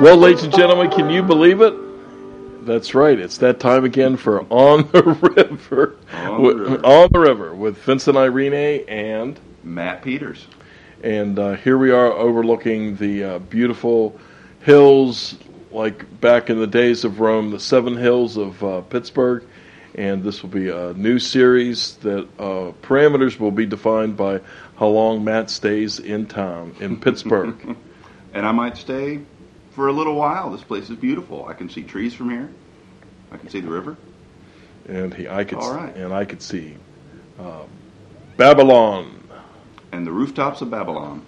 Well, ladies and gentlemen, can you believe it? That's right. It's that time again for On the River. On the River with Vincent Irene and Matt Peters. And here we are overlooking the beautiful hills, like back in the days of Rome, the seven hills of Pittsburgh. And this will be a new series that parameters will be defined by how long Matt stays in town in Pittsburgh. And I might stay for a little while. This place is beautiful. I can see trees from here. I can see the river. And I could see Babylon. And the rooftops of Babylon.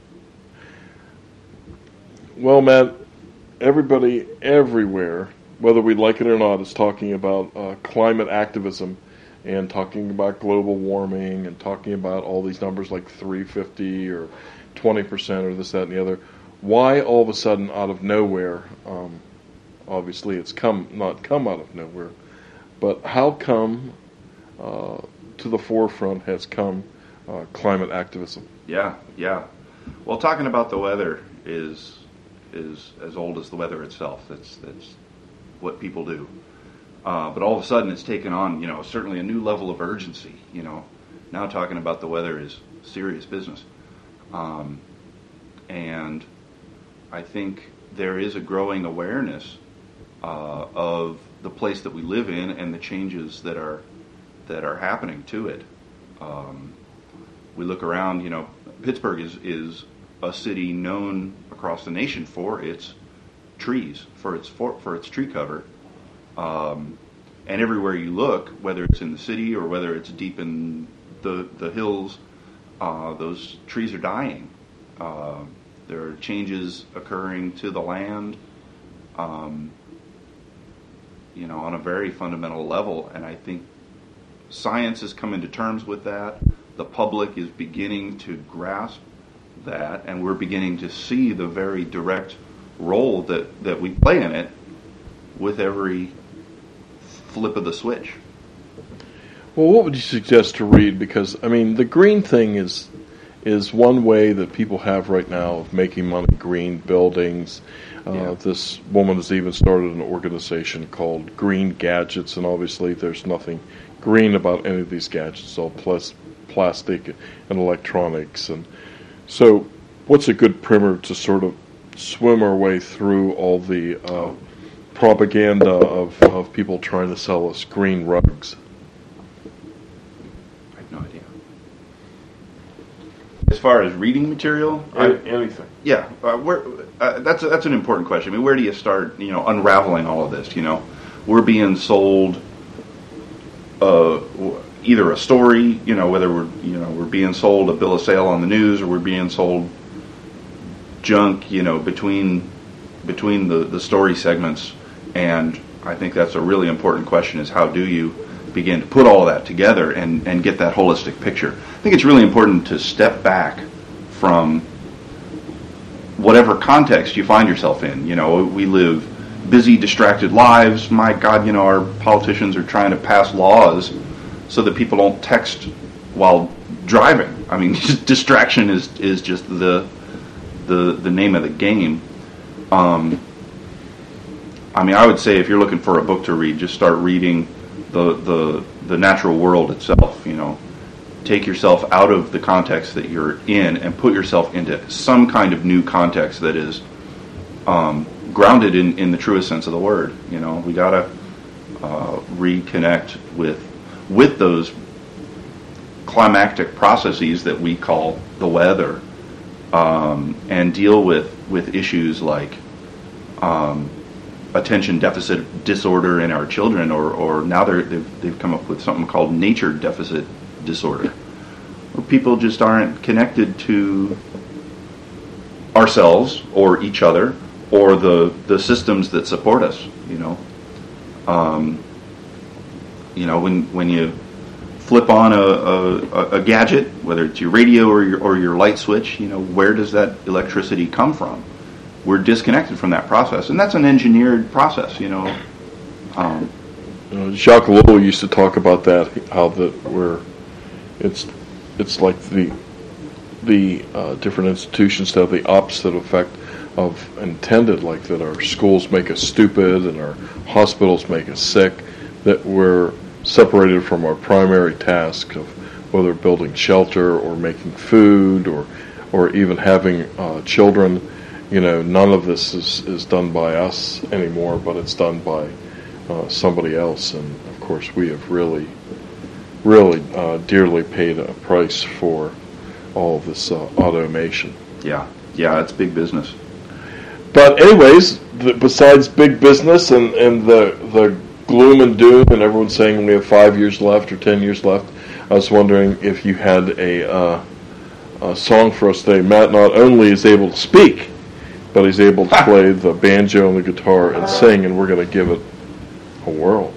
Well, Matt, everybody everywhere, whether we like it or not, is talking about climate activism and talking about global warming and talking about all these numbers like 350 or 20% or this, that, and the other. Why all of a sudden out of nowhere, obviously it's not come out of nowhere, but how come to the forefront has come climate activism? Yeah. Well, talking about the weather is as old as the weather itself. That's what people do. But all of a sudden it's taken on, certainly a new level of urgency. Now talking about the weather is serious business. And I think there is a growing awareness of the place that we live in and the changes that are happening to it. We look around, Pittsburgh is a city known across the nation for its trees, for its tree cover. And everywhere you look, whether it's in the city or whether it's deep in the hills, those trees are dying. There are changes occurring to the land, on a very fundamental level. And I think science is coming to terms with that. The public is beginning to grasp that, and we're beginning to see the very direct role that we play in it with every flip of the switch. Well, what would you suggest to read? Because, the green thing is one way that people have right now of making money, green buildings. This woman has even started an organization called Green Gadgets, and obviously there's nothing green about any of these gadgets. It's all plastic and electronics. And so what's a good primer to sort of swim our way through all the propaganda of people trying to sell us green rugs? I have no idea. As far as reading material, anything. Yeah, that's an important question. Where do you start? Unraveling all of this. We're being sold either a story. Whether we're being sold a bill of sale on the news, or we're being sold junk. Between the story segments, and I think that's a really important question: is how do you begin to put all that together and get that holistic picture? I think it's really important to step back from whatever context you find yourself in. We live busy, distracted lives. My God, our politicians are trying to pass laws so that people don't text while driving. Distraction is just the name of the game. I would say if you're looking for a book to read, just start reading the natural world itself. Take yourself out of the context that you're in and put yourself into some kind of new context that is grounded in the truest sense of the word. We gotta reconnect with those climactic processes that we call the weather, and deal with issues like attention deficit disorder in our children, or now they've come up with something called nature deficit disorder, where people just aren't connected to ourselves or each other or the systems that support us. When you flip on a gadget, whether it's your radio or your light switch, where does that electricity come from? We're disconnected from that process, and that's an engineered process. Jacques Ellul used to talk about that, how it's like the different institutions that have the opposite effect of intended, like that our schools make us stupid and our hospitals make us sick, that we're separated from our primary task of whether building shelter or making food or even having children. None of this is done by us anymore, but it's done by somebody else. And of course, we have really dearly paid a price for all of this automation. Yeah, it's big business. But anyways, besides big business and the gloom and doom and everyone saying we have 5 years left or 10 years left, I was wondering if you had a song for us today. Matt not only is able to speak, but he's able to play the banjo and the guitar and sing, and we're going to give it a whirl.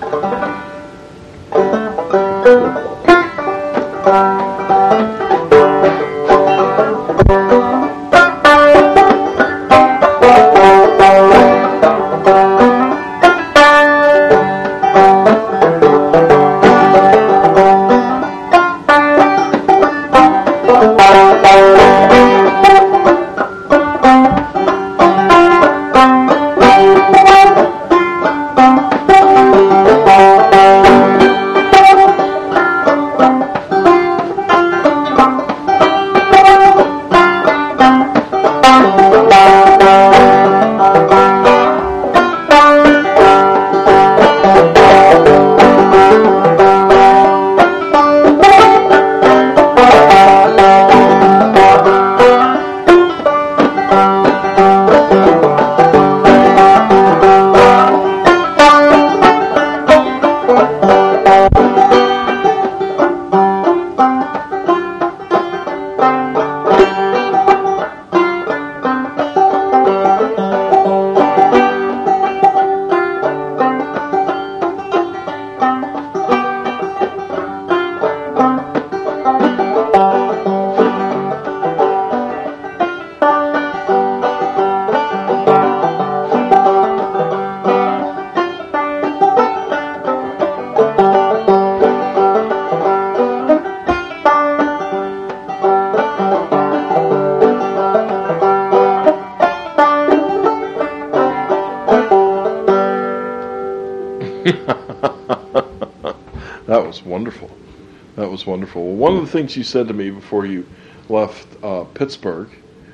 That was wonderful. Well, one of the things you said to me before you left Pittsburgh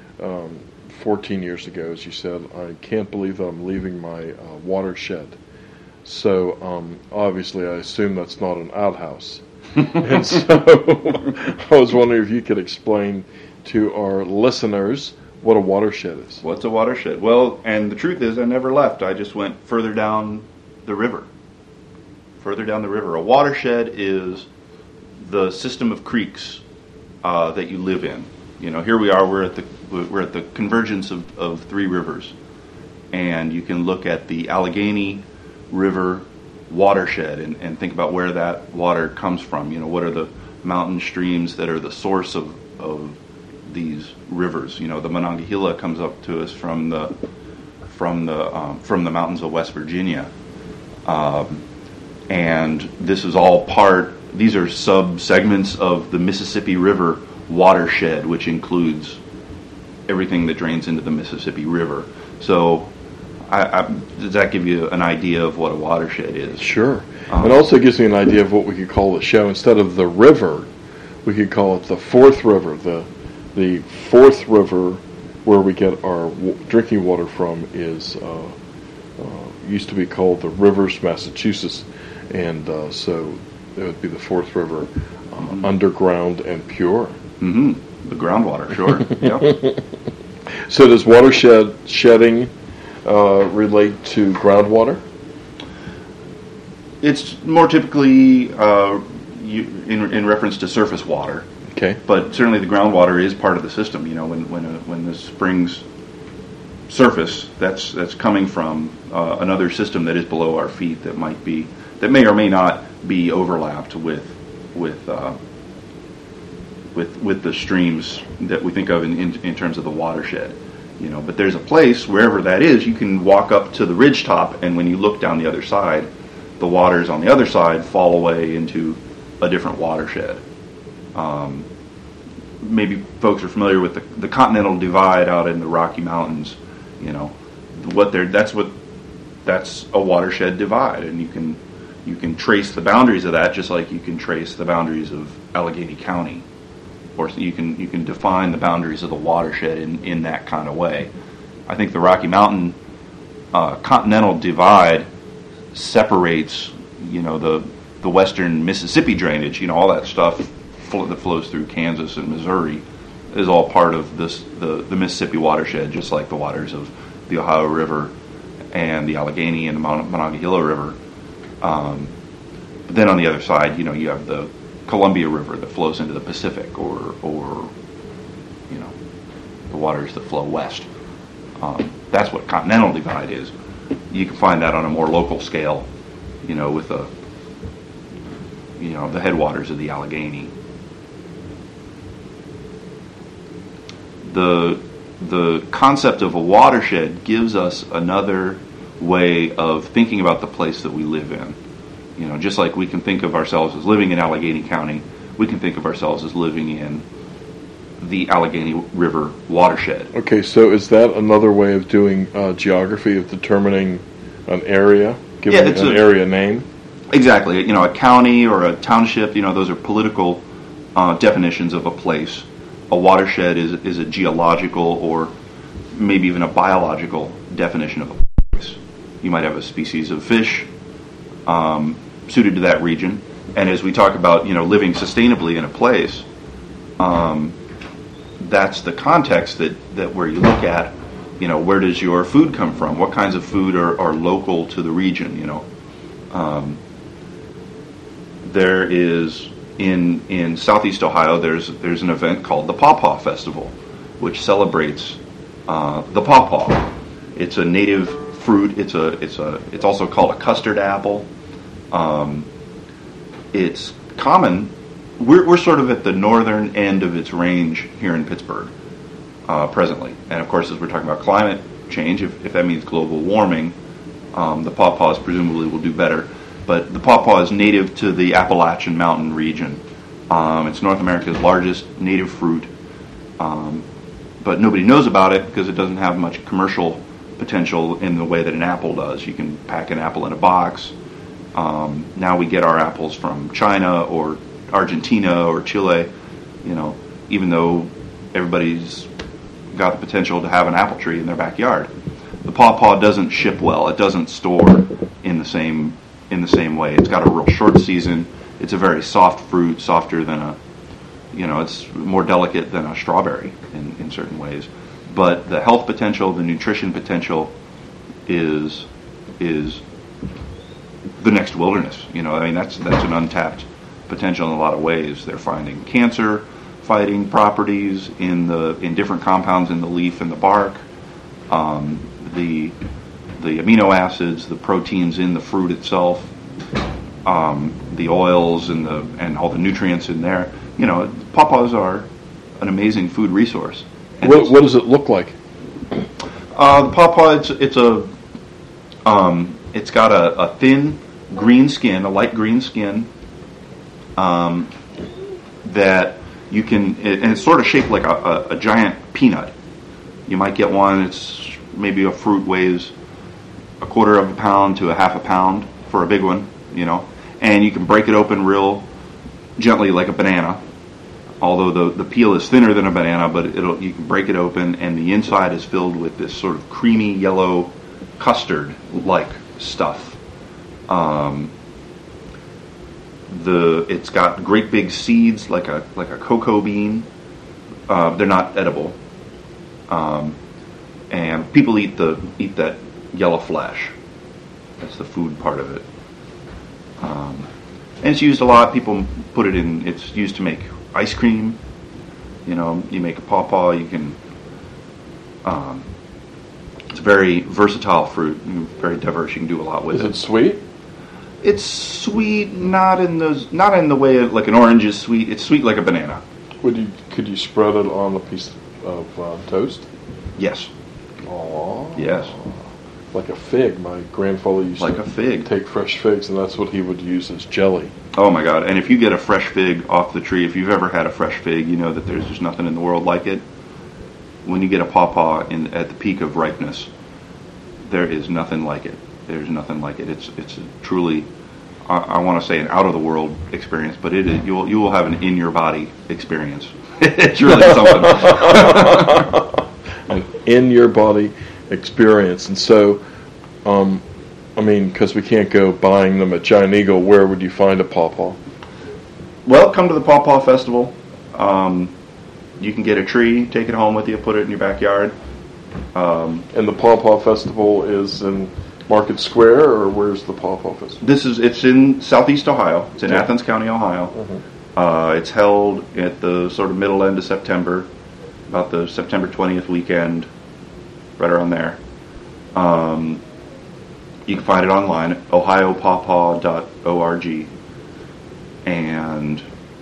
14 years ago is you said, I can't believe that I'm leaving my watershed. So obviously I assume that's not an outhouse. And so I was wondering if you could explain to our listeners what a watershed is. What's a watershed? Well, and the truth is I never left. I just went further down the river. A watershed is the system of creeks that you live in. Here we are. We're at the convergence of three rivers, and you can look at the Allegheny River watershed and think about where that water comes from. What are the mountain streams that are the source of these rivers? The Monongahela comes up to us from the mountains of West Virginia. And this is all these are sub-segments of the Mississippi River watershed, which includes everything that drains into the Mississippi River. So does that give you an idea of what a watershed is? Sure. It also gives me an idea of what we could call the show. Instead of the river, we could call it the fourth river. The fourth river where we get our drinking water from is used to be called the Rivers, Massachusetts. And so it would be the fourth river, underground and pure. Mm-hmm. The groundwater, sure. Yep. So does shedding relate to groundwater? It's more typically in reference to surface water. Okay. But certainly the groundwater is part of the system. When the springs surface, that's coming from another system that is below our feet that may or may not be overlapped with the streams that we think of in terms of the watershed. But there's a place wherever that is, you can walk up to the ridge top, and when you look down the other side, the waters on the other side fall away into a different watershed. maybe folks are familiar with the Continental Divide out in the Rocky Mountains. That's a watershed divide, and you can trace the boundaries of that just like you can trace the boundaries of Allegheny County, or you can define the boundaries of the watershed in that kind of way. I think the Rocky Mountain Continental Divide separates, the western Mississippi drainage, all that stuff that flows through Kansas and Missouri is all part of the Mississippi watershed, just like the waters of the Ohio River and the Allegheny and the Monongahela River. But then on the other side, you have the Columbia River that flows into the Pacific, or the waters that flow west. That's what Continental Divide is. You can find that on a more local scale, with the headwaters of the Allegheny. The concept of a watershed gives us another way of thinking about the place that we live in. Just like we can think of ourselves as living in Allegheny County, we can think of ourselves as living in the Allegheny River watershed. Okay, so is that another way of doing geography, of determining an area, giving it an area name? Exactly. A county or a township, those are political definitions of a place. A watershed is a geological or maybe even a biological definition of a place. You might have a species of fish suited to that region, and as we talk about, living sustainably in a place, that's the context that where you look at, where does your food come from? What kinds of food are local to the region? There is in Southeast Ohio. There's an event called the Pawpaw Festival, which celebrates the pawpaw. It's a native fruit. It's also called a custard apple. It's common. We're sort of at the northern end of its range here in Pittsburgh presently, and of course, as we're talking about climate change, if that means global warming, the pawpaws presumably will do better. But the pawpaw is native to the Appalachian Mountain region. It's North America's largest native fruit, but nobody knows about it because it doesn't have much commercial potential in the way that an apple does. You can pack an apple in a box. Now we get our apples from China or Argentina or Chile, even though everybody's got the potential to have an apple tree in their backyard. The pawpaw doesn't ship well. It doesn't store in the same way. It's got a real short season. It's a very soft fruit, softer than it's more delicate than a strawberry in certain ways. But the health potential, the nutrition potential is the next wilderness. That's an untapped potential in a lot of ways. They're finding cancer fighting properties in different compounds in the leaf and the bark. The amino acids, the proteins in the fruit itself, the oils and all the nutrients in there. Pawpaws are an amazing food resource. And what does it look like? The pawpaw, it's got a thin green skin, a light green skin, that you can, and it's sort of shaped like a giant peanut. You might get one. It's maybe a fruit weighs a quarter of a pound to a half a pound for a big one, and you can break it open real gently like a banana, although the peel is thinner than a banana, but you can break it open and the inside is filled with this sort of creamy yellow custard-like stuff. It's got great big seeds like a cocoa bean. They're not edible, and people eat that yellow flesh. That's the food part of it. And it's used a lot. People put it in. It's used to make ice cream. You make a pawpaw. You can. It's a very versatile fruit. Very diverse. You can do a lot with it. Is it sweet? It's sweet, not in the way of like an orange is sweet. It's sweet like a banana. Could you spread it on a piece of toast? Yes. Aww. Yes. like a fig. My grandfather used Like to a fig. take fresh figs, and that's what he would use as jelly. Oh my God! And if you get a fresh fig off the tree, if you've ever had a fresh fig, you know that there's just nothing in the world like it. When you get a pawpaw at the peak of ripeness, there is nothing like it. There's nothing like it. It's a truly, I want to say, an out of the world experience, but it is, you will have an in your body experience. It's really something. An in your body experience, and so, I mean, because we can't go buying them at Giant Eagle, where would you find a pawpaw? Well, come to the Pawpaw Festival. You can get a tree, take it home with you, put it in your backyard. And the Pawpaw Festival is in Market Square, or where's the Pawpaw Festival? It's in Southeast Ohio. It's in Athens County, Ohio. Mm-hmm. It's held at the sort of middle end of September, about the September 20th weekend, right around there. You can find it online, ohiopawpaw.org. And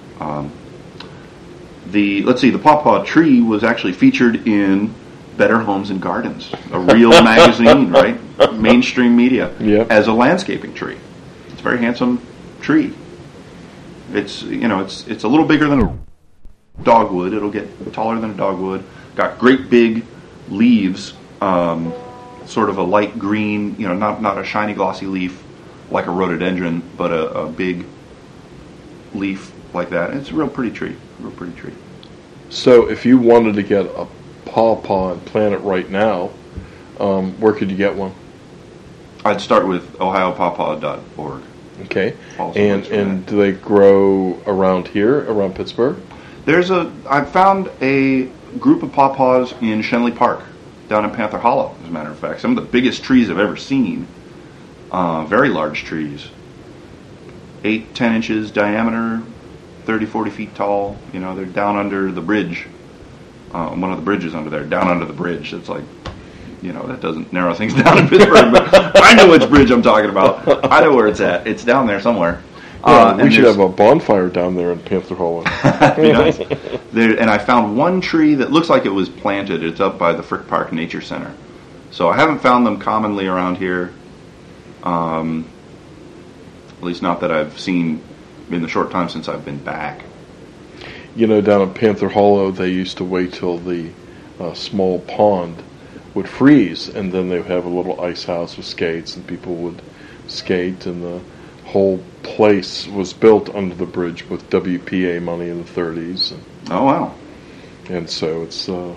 the pawpaw tree was actually featured in Better Homes and Gardens, a real magazine, right? Mainstream media, as a landscaping tree. It's a very handsome tree. It's a little bigger than a dogwood. It'll get taller than a dogwood. Got great big leaves, sort of a light green, not a shiny glossy leaf like a rhododendron, but a big leaf like that. It's a real pretty tree. So if you wanted to get a pawpaw and plant it right now, where could you get one? I'd start with ohiopawpaw.org. Okay. And do they grow around here, around Pittsburgh? I found a group of pawpaws in Shenley Park, down in Panther Hollow, as a matter of fact. Some of the biggest trees I've ever seen. Very large trees. 8-10 inches diameter, 30-40 feet tall. They're down under the bridge. One of the bridges under there, down under the bridge. It's like, that doesn't narrow things down in Pittsburgh, but I know which bridge I'm talking about. I know where it's at. It's down there somewhere. We should have a bonfire down there in Panther Hollow. That'd be nice. And I found one tree that looks like it was planted. It's up by the Frick Park Nature Center. So I haven't found them commonly around here, at least not that I've seen in the short time since I've been back. Down at Panther Hollow, they used to wait till the small pond would freeze, and then they would have a little ice house with skates, and people would skate, and the whole place was built under the bridge with WPA money in the 30s. Oh, wow. And so it's a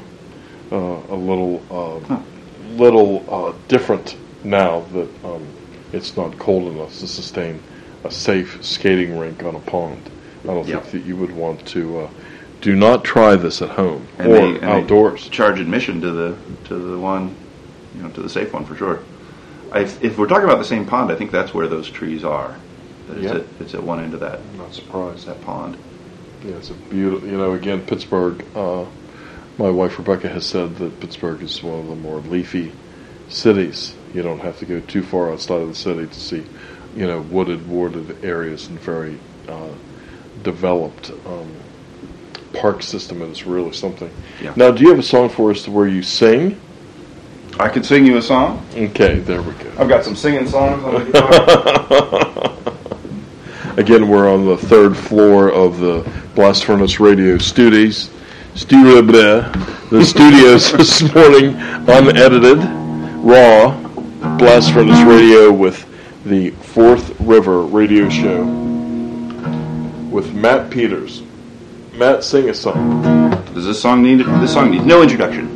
little different now that it's not cold enough to sustain a safe skating rink on a pond. I don't think that you would want to. Do not try this at home or outdoors. They charge admission to the one, to the safe one for sure. If we're talking about the same pond, I think that's where those trees are. It's at one end of that. I'm not surprised. That pond. Yeah, it's a beautiful. Again, Pittsburgh. My wife Rebecca has said that Pittsburgh is one of the more leafy cities. You don't have to go too far outside of the city to see, wooded areas and very developed park system. And it's really something. Yeah. Now, do you have a song for us where you sing? I could sing you a song. Okay, there we go. I've got some singing songs on the guitar. Again, we're on the third floor of the Blast Furnace Radio Studios. The studios this morning, unedited, raw, Blast Furnace Radio with the Fourth River Radio Show with Matt Peters. Matt, sing a song. Does this song need no introduction?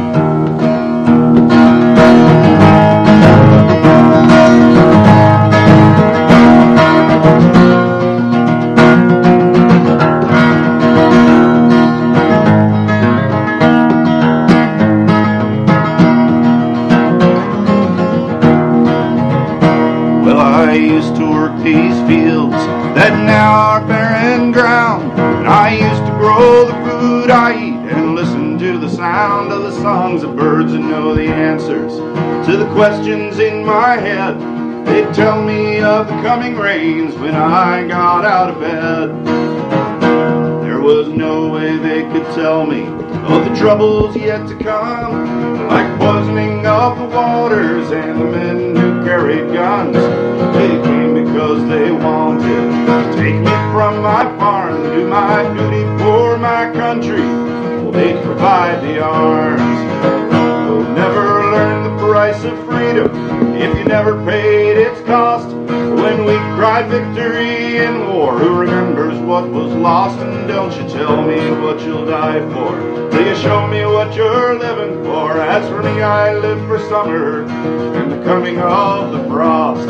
These fields that now are barren ground, and I used to grow the food I eat and listen to the sound of the songs of birds and know the answers to the questions in my head. They'd tell me of the coming rains when I got out of bed. There was no way they could tell me of the troubles yet to come, like poisoning of the waters and the men who carried guns. They came because they wanted to take me from my farm, do my duty for my country. Well, they'd provide the arms. You'll never learn the price of freedom if you never paid its cost. When we cried victory in war, who remembers what was lost? And don't you tell me what you'll die for till you show me what you're living for. As for me, I live for summer and the coming of the frost.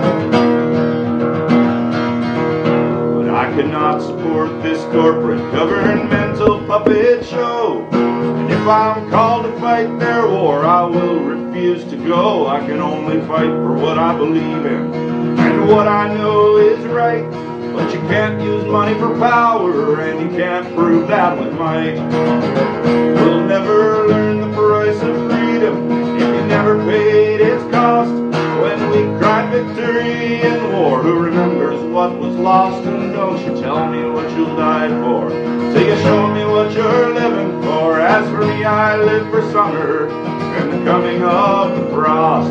But I cannot support this corporate governmental puppet show. And if I'm called to fight their war, I will refuse to go. I can only fight for what I believe in and what I know is right. But you can't use money for power, and you can't prove that with might. We'll never learn the price of freedom if you never paid its cost. When we cried victory in war, who remembers what was lost? And don't you tell me what you'll die for till you show me what you're living for. As for me, I live for summer and the coming of the frost.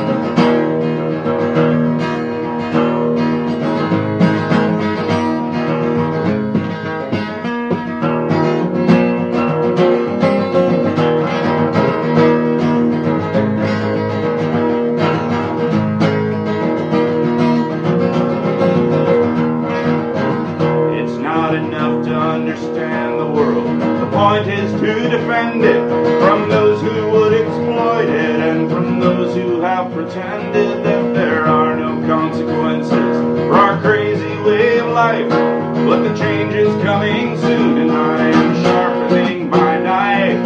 To defend it from those who would exploit it, and from those who have pretended that there are no consequences for our crazy way of life. But the change is coming soon, and I am sharpening my knife.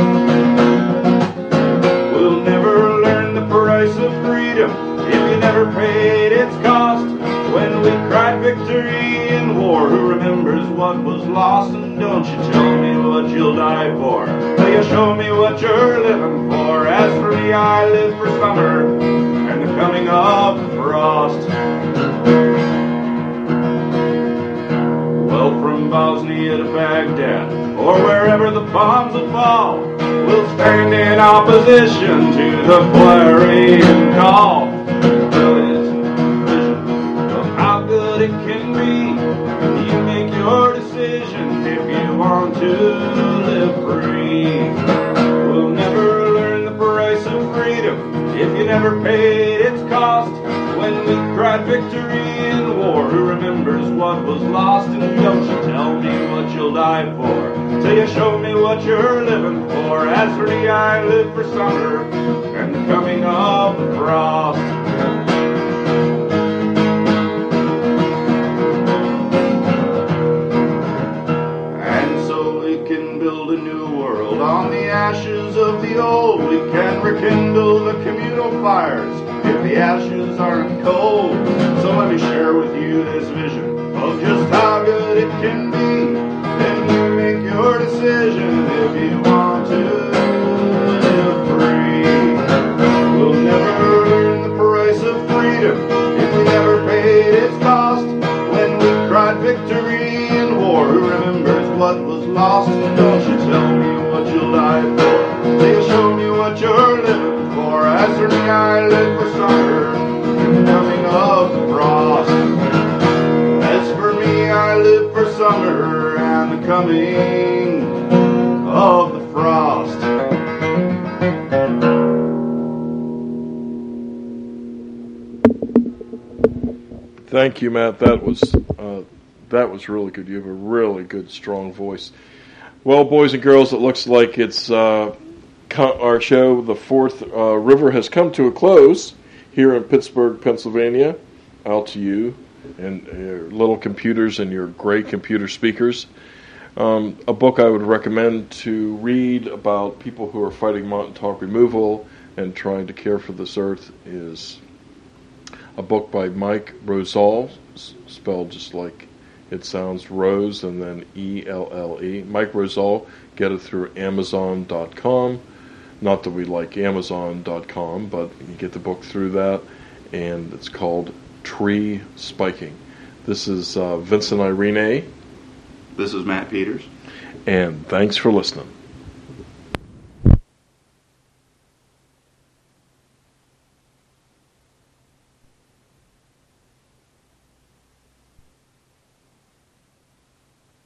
We'll never learn the price of freedom if you never paid its cost. When we cried victory in war, who remembers what was lost? And don't you tell me what you'll die for till you show me what you're living for. As for me, I live for summer and the coming of the frost. Well, from Bosnia to Baghdad, or wherever the bombs will fall, we'll stand in opposition to the clarion call. It can be. You make your decision if you want to live free. We'll never learn the price of freedom if you never paid its cost. When we cried victory in war, who remembers what was lost? And don't you tell me what you'll die for till you show me what you're living for. As for me, I live for summer and the coming of the frost. On the ashes of the old, we can rekindle the communal fires if the ashes aren't cold. So let me share with you this vision of just how good it can be. Then you make your decision if you want to live free. We'll never learn the price of freedom if we never paid its cost. When we cried victory in war, who remembers what was lost? Don't you tell me what you'll die for till you show me what you're living for. As for me, I live for summer and the coming of the frost. As for me, I live for summer and the coming of the frost. Thank you, Matt. That was really good. You have a really good, strong voice. Well, boys and girls, it looks like it's our show, The Fourth River, has come to a close here in Pittsburgh, Pennsylvania. Out to you and your little computers and your great computer speakers. A book I would recommend to read about people who are fighting mountain top removal and trying to care for this earth is a book by Mike Roselle, spelled just like it sounds, Rose and then E-L-L-E. Mike Roselle. Get it through Amazon.com. Not that we like Amazon.com, but you get the book through that, and it's called Tree Spiking. This is Vincent Irene. This is Matt Peters. and thanks for listening.